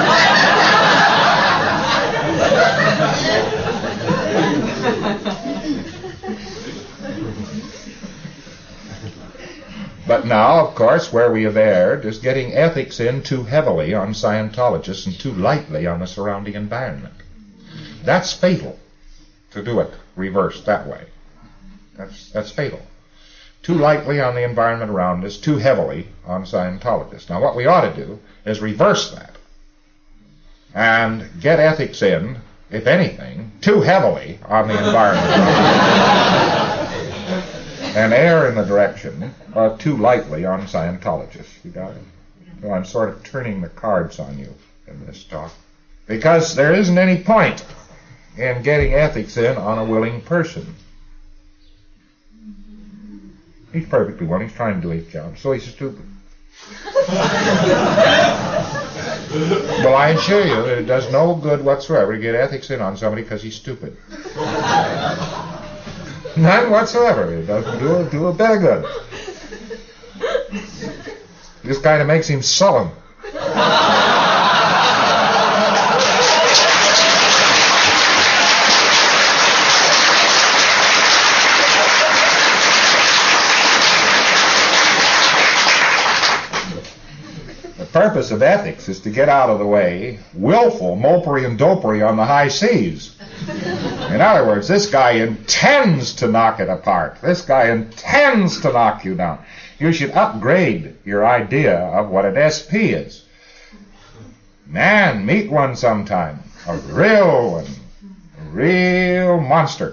But now, of course, where we have erred is getting ethics in too heavily on Scientologists and too lightly on the surrounding environment. That's fatal. To do it reversed that way. That's fatal. Too lightly on the environment around us, too heavily on Scientologists. Now what we ought to do is reverse that and get ethics in, if anything, too heavily on the environment around us and err in the direction of too lightly on Scientologists. You got it? So I'm sort of turning the cards on you in this talk because there isn't any point and getting ethics in on a willing person. He's perfectly willing. He's trying to do his job, so he's stupid. Well, I assure you that it does no good whatsoever to get ethics in on somebody because he's stupid. None whatsoever. It doesn't do a bit of good. This kind of makes him sullen. The purpose of ethics is to get out of the way willful mopery and dopery on the high seas. In other words, this guy intends to knock it apart. This guy intends to knock you down. You should upgrade your idea of what an SP is. Man, meet one sometime. A real one. A real monster.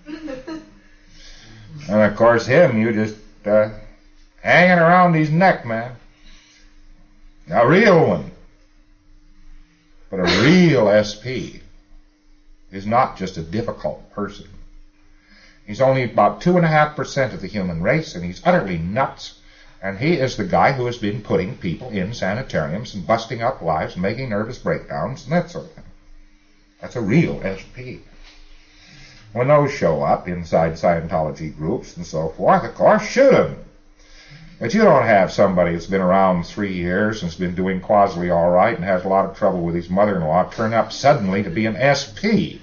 And of course him, you just hanging around his neck, man. A real one. But a real SP is not just a difficult person. He's only about 2.5% of the human race, and he's utterly nuts. And he is the guy who has been putting people in sanitariums and busting up lives and making nervous breakdowns and that sort of thing. That's a real SP. When those show up inside Scientology groups and so forth, of course, shoot them. But you don't have somebody that's been around 3 years and has been doing quasi all right and has a lot of trouble with his mother-in-law turn up suddenly to be an SP.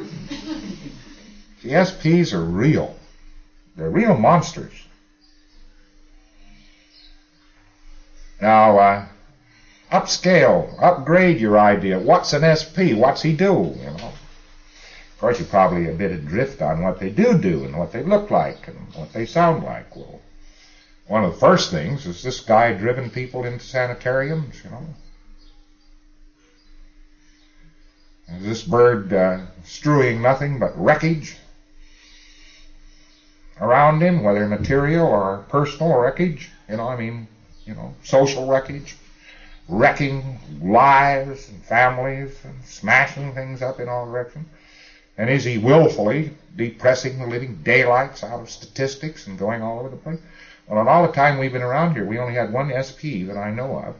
The SPs are real. They're real monsters. Now, upscale, upgrade your idea. What's an SP? What's he do? You know. Of course, you're probably a bit adrift on what they do and what they look like and what they sound like. Well, one of the first things is this guy driven people into sanitariums, you know. Is this bird strewing nothing but wreckage around him, whether material or personal wreckage, you know, I mean, you know, social wreckage, wrecking lives and families and smashing things up in all directions? And is he willfully depressing the living daylights out of statistics and going all over the place? Well, in all the time we've been around here, we only had one SP that I know of.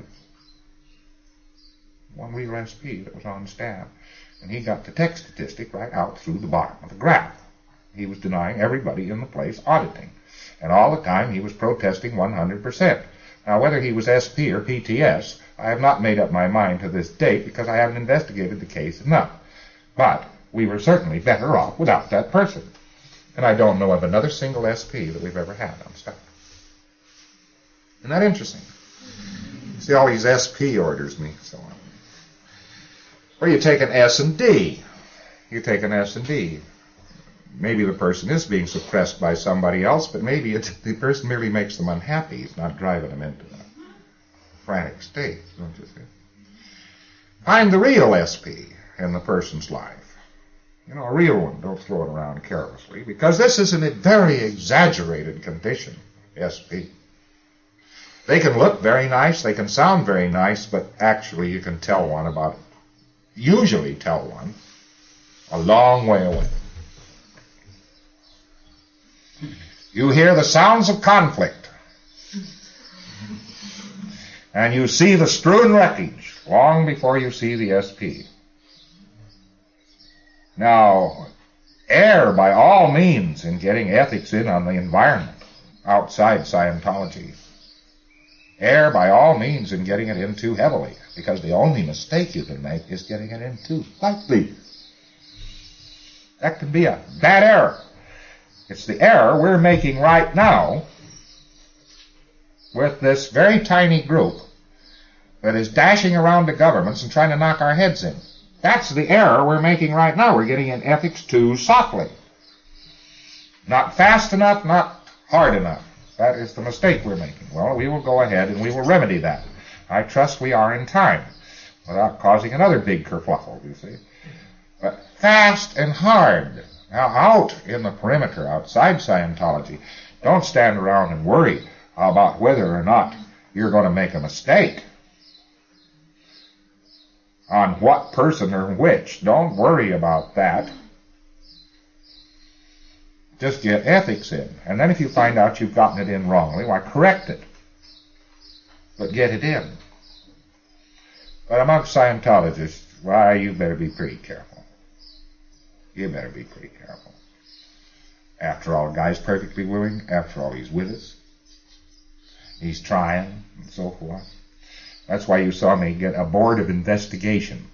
One real SP that was on staff. And he got the tech statistic right out through the bottom of the graph. He was denying everybody in the place auditing. And all the time he was protesting 100%. Now, whether he was SP or PTS, I have not made up my mind to this date because I haven't investigated the case enough. But we were certainly better off without that person. And I don't know of another single SP that we've ever had on staff. Isn't that interesting? See all these SP orders me, so on. Or you take an S&D. You take an S&D. Maybe the person is being suppressed by somebody else, but maybe the person merely makes them unhappy. It's not driving them into a frantic state, don't you see? Find the real SP in the person's life. You know, a real one. Don't throw it around carelessly, because this is a very exaggerated condition, SP. They can look very nice, they can sound very nice, but actually you can tell one about it. Usually tell one a long way away. You hear the sounds of conflict, and you see the strewn wreckage long before you see the SP. Now, err by all means in getting ethics in on the environment outside Scientology. Err by all means in getting it in too heavily, because the only mistake you can make is getting it in too lightly. That can be a bad error. It's the error we're making right now with this very tiny group that is dashing around the governments and trying to knock our heads in. That's the error we're making right now. We're getting in ethics too softly. Not fast enough, not hard enough. That is the mistake we're making. Well, we will go ahead and we will remedy that. I trust we are in time, without causing another big kerfluffle, you see. But fast and hard. Now, out in the perimeter, outside Scientology, don't stand around and worry about whether or not you're going to make a mistake on what person or which. Don't worry about that. Just get ethics in. And then if you find out you've gotten it in wrongly, why, correct it. But get it in. But amongst Scientologists, why, you better be pretty careful. You better be pretty careful. After all, the guy's perfectly willing. After all, he's with us. he's trying, and so forth. That's why you saw me get a board of investigation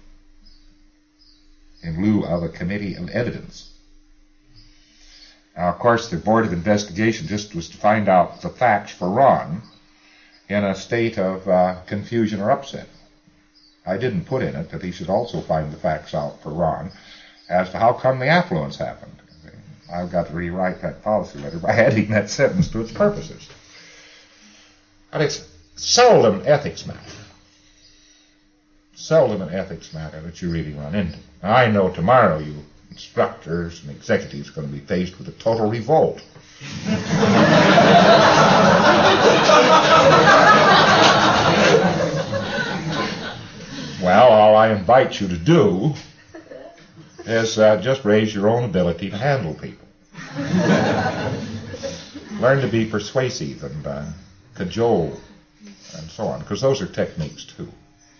in lieu of a committee of evidence. Now, of course, the board of investigation just was to find out the facts for Ron in a state of confusion or upset. I didn't put in it that he should also find the facts out for Ron as to how come the affluence happened. I've got to rewrite that policy letter by adding that sentence to its purposes. But it's seldom ethics matter. Seldom an ethics matter that you really run into. Now, I know tomorrow you instructors and executives are going to be faced with a total revolt. Well, all I invite you to do is just raise your own ability to handle people. Learn to be persuasive and cajole and so on, because those are techniques too.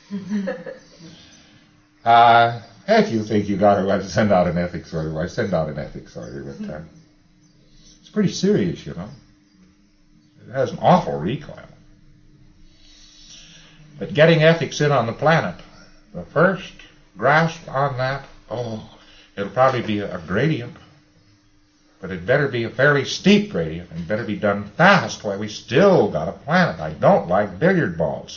If you think you got to send out an ethics order, I send out an ethics order, but it's pretty serious, you know. It has an awful recoil. But getting ethics in on the planet, the first grasp on that, it'll probably be a gradient, but it better be a fairly steep gradient and better be done fast while we still got a planet. I don't like billiard balls.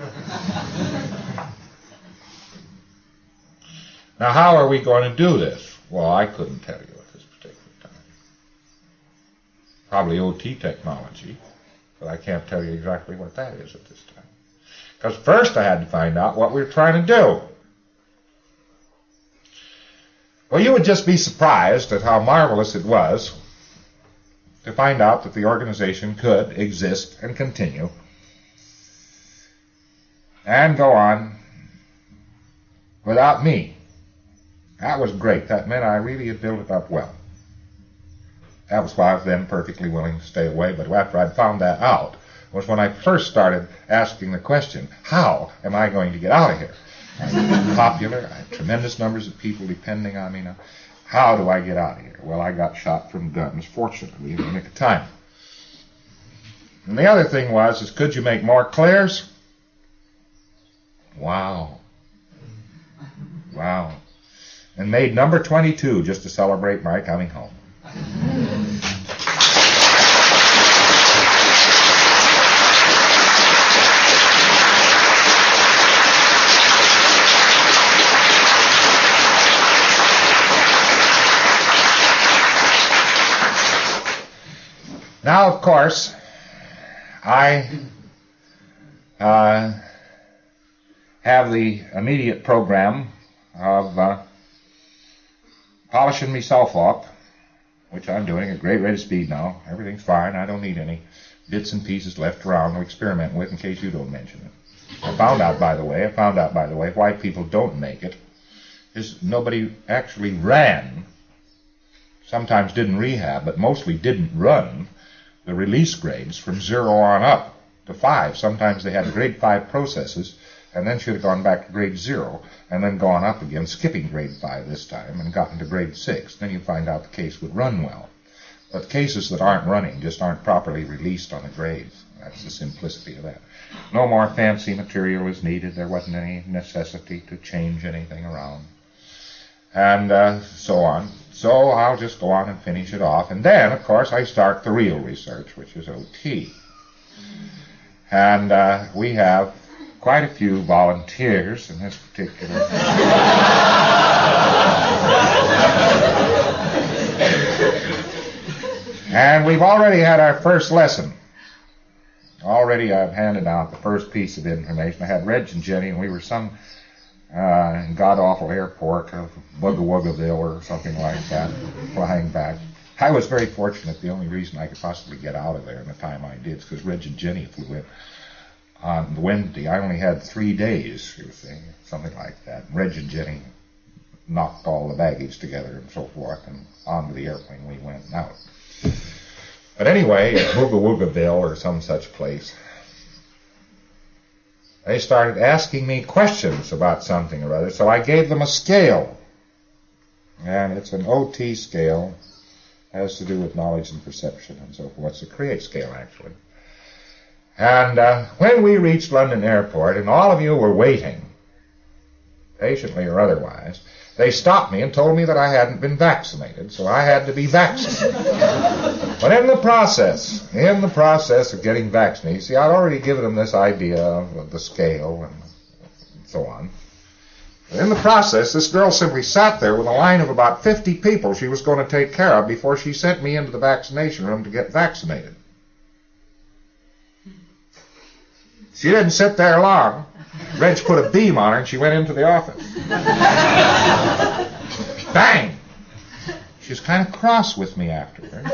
Now, how are we going to do this? Well, I couldn't tell you at this particular time. Probably OT technology, but I can't tell you exactly what that is at this time. Because first I had to find out what we were trying to do. Well, you would just be surprised at how marvelous it was to find out that the organization could exist and continue and go on without me. That was great. That meant I really had built it up well. That was why I was then perfectly willing to stay away. But after I'd found that out was when I first started asking the question, how am I going to get out of here? I'm popular. I have tremendous numbers of people depending on me now. How do I get out of here? Well, I got shot from guns, fortunately, in the nick of time. And the other thing was, could you make more clears? Wow. Wow. And made number 22 just to celebrate my coming home. Now, of course, I have the immediate program of polishing myself up, which I'm doing at great rate of speed now. Everything's fine. I don't need any bits and pieces left around to experiment with in case you don't mention it. I found out, by the way, why people don't make it is nobody actually ran, sometimes didn't rehab, but mostly didn't run the release grades from 0 on up to 5. Sometimes they had grade 5 processes and then should have gone back to grade 0 and then gone up again, skipping grade 5 this time and gotten to grade 6. Then you find out the case would run well. But cases that aren't running just aren't properly released on the grades. That's the simplicity of that. No more fancy material is needed. There wasn't any necessity to change anything around. And so on. So I'll just go on and finish it off. And then, of course, I start the real research, which is OT. And we have quite a few volunteers in this particular. And we've already had our first lesson. Already I've handed out the first piece of information. I had Reg and Jenny, and we were some god-awful airport of Wugga-Wuggaville or something like that, flying back. I was very fortunate. The only reason I could possibly get out of there in the time I did is because Reg and Jenny flew in on Wednesday. I only had 3 days, you see, something like that. Reg and Jenny knocked all the baggage together and so forth, and onto the airplane we went and out. But anyway, at Wugga-Wuggaville or some such place, they started asking me questions about something or other, so I gave them a scale. And it's an OT scale, has to do with knowledge and perception and so forth. It's a CREATE scale, actually. And when we reached London Airport, and all of you were waiting, patiently or otherwise, they stopped me and told me that I hadn't been vaccinated, so I had to be vaccinated. But in the process of getting vaccinated, see, I'd already given them this idea of the scale and so on. In the process, this girl simply sat there with a line of about 50 people she was going to take care of before she sent me into the vaccination room to get vaccinated. She didn't sit there long. Reg put a beam on her and she went into the office. Bang! She was kind of cross with me afterwards.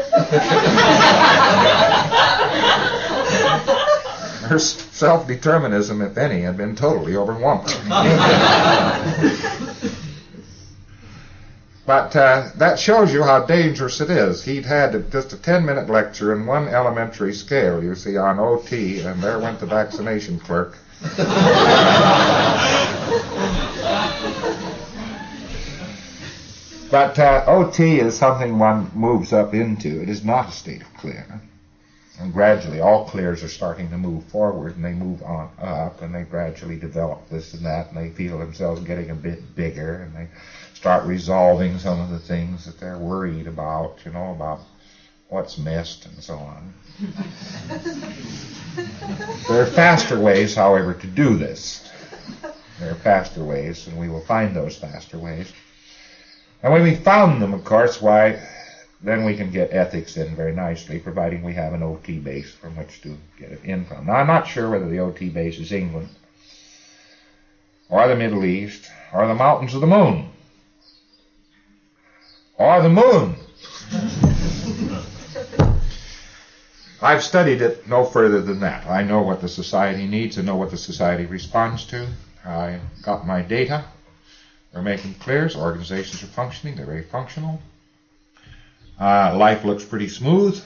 Her self-determinism, if any, had been totally overwhelmed. But that shows you how dangerous it is. He'd had just a 10-minute lecture in one elementary scale, you see, on OT, and there went the vaccination clerk. But OT is something one moves up into. It is not a state of clear. And gradually all clears are starting to move forward, and they move on up, and they gradually develop this and that, and they feel themselves getting a bit bigger, and they start resolving some of the things that they're worried about, you know, about what's missed and so on. There are faster ways, however, to do this. There are faster ways, and we will find those faster ways. And when we found them, of course, why, then we can get ethics in very nicely, providing we have an OT base from which to get it in from. Now, I'm not sure whether the OT base is England, or the Middle East, or the mountains of the moon, or the moon. I've studied it no further than that. I know what the society needs. I know what the society responds to. I got my data. They're making clears. Organizations are functioning. They're very functional. Life looks pretty smooth.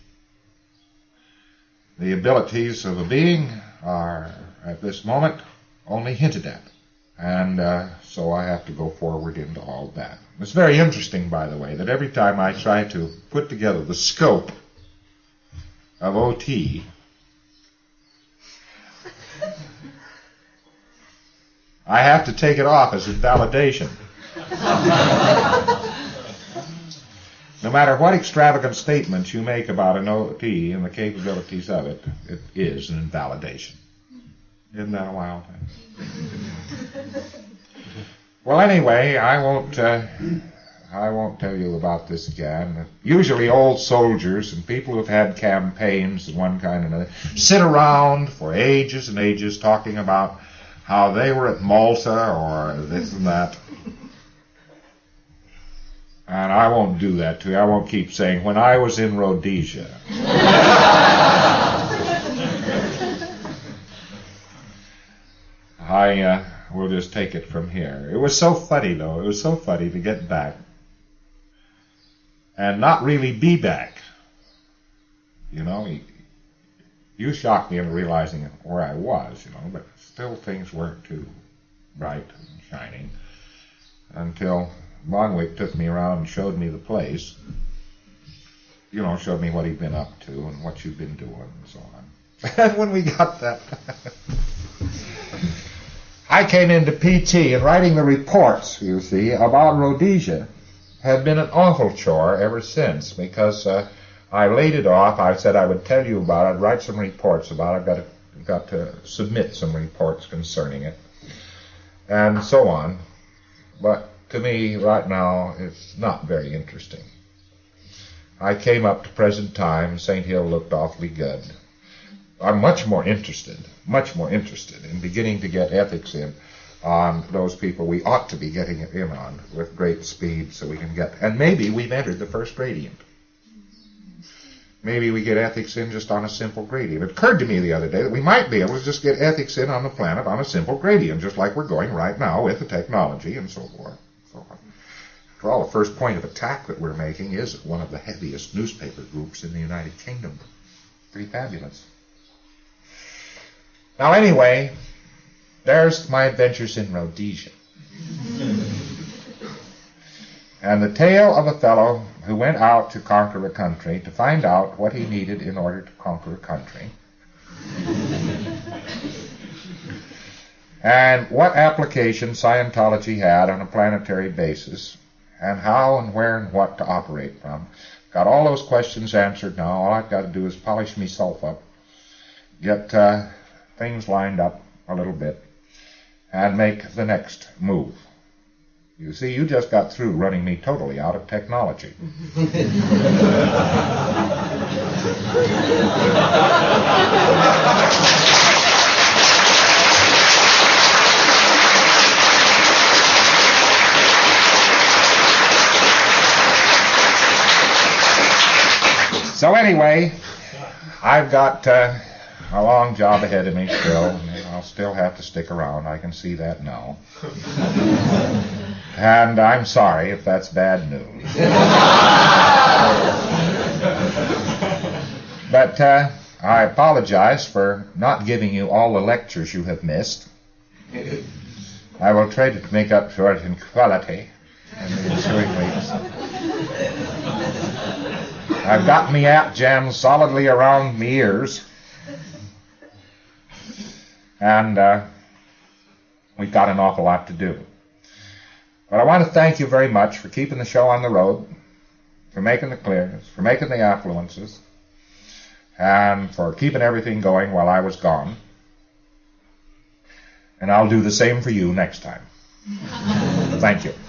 The abilities of a being are, at this moment, only hinted at. And so I have to go forward into all that. It's very interesting, by the way, that every time I try to put together the scope of OT, I have to take it off as invalidation. No matter what extravagant statements you make about an OT and the capabilities of it, it is an invalidation. Isn't that a wild thing? Well, anyway, I won't tell you about this again. Usually old soldiers and people who have had campaigns of one kind or another sit around for ages and ages talking about how they were at Malta or this and that. And I won't do that to you. I won't keep saying, when I was in Rhodesia. I will just take it from here. It was so funny, though. It was so funny to get back and not really be back. You know, you shocked me into realizing where I was, you know, but still things weren't too bright and shining until Bonwick took me around and showed me the place. You know, showed me what he'd been up to and what you'd been doing and so on. And when we got that, I came into PT, and writing the reports, you see, about Rhodesia had been an awful chore ever since, because I laid it off. I said I would tell you about it. I'd write some reports about it. I've got to submit some reports concerning it, and so on. But to me, right now, it's not very interesting. I came up to present time. St. Hill looked awfully good. I'm much more interested in beginning to get ethics in on those people we ought to be getting it in on with great speed, so we can get, and maybe we've entered the first gradient. Maybe we get ethics in just on a simple gradient. It occurred to me the other day that we might be able to just get ethics in on the planet on a simple gradient, just like we're going right now with the technology and so forth. After all, the first point of attack that we're making is one of the heaviest newspaper groups in the United Kingdom. Pretty fabulous. Now anyway, there's my adventures in Rhodesia. And the tale of a fellow who went out to conquer a country to find out what he needed in order to conquer a country. and what application Scientology had on a planetary basis, and how and where and what to operate from. Got all those questions answered now. All I've got to do is polish myself up, get things lined up a little bit, and make the next move. You see, you just got through running me totally out of technology. So anyway, I've got a long job ahead of me still, and I'll still have to stick around. I can see that now. And I'm sorry if that's bad news. But I apologize for not giving you all the lectures you have missed. I will try to make up for it in quality in the ensuing weeks. I've got me app jams solidly around me ears. And we've got an awful lot to do. But I want to thank you very much for keeping the show on the road, for making the clearance, for making the affluences, and for keeping everything going while I was gone. And I'll do the same for you next time. Thank you.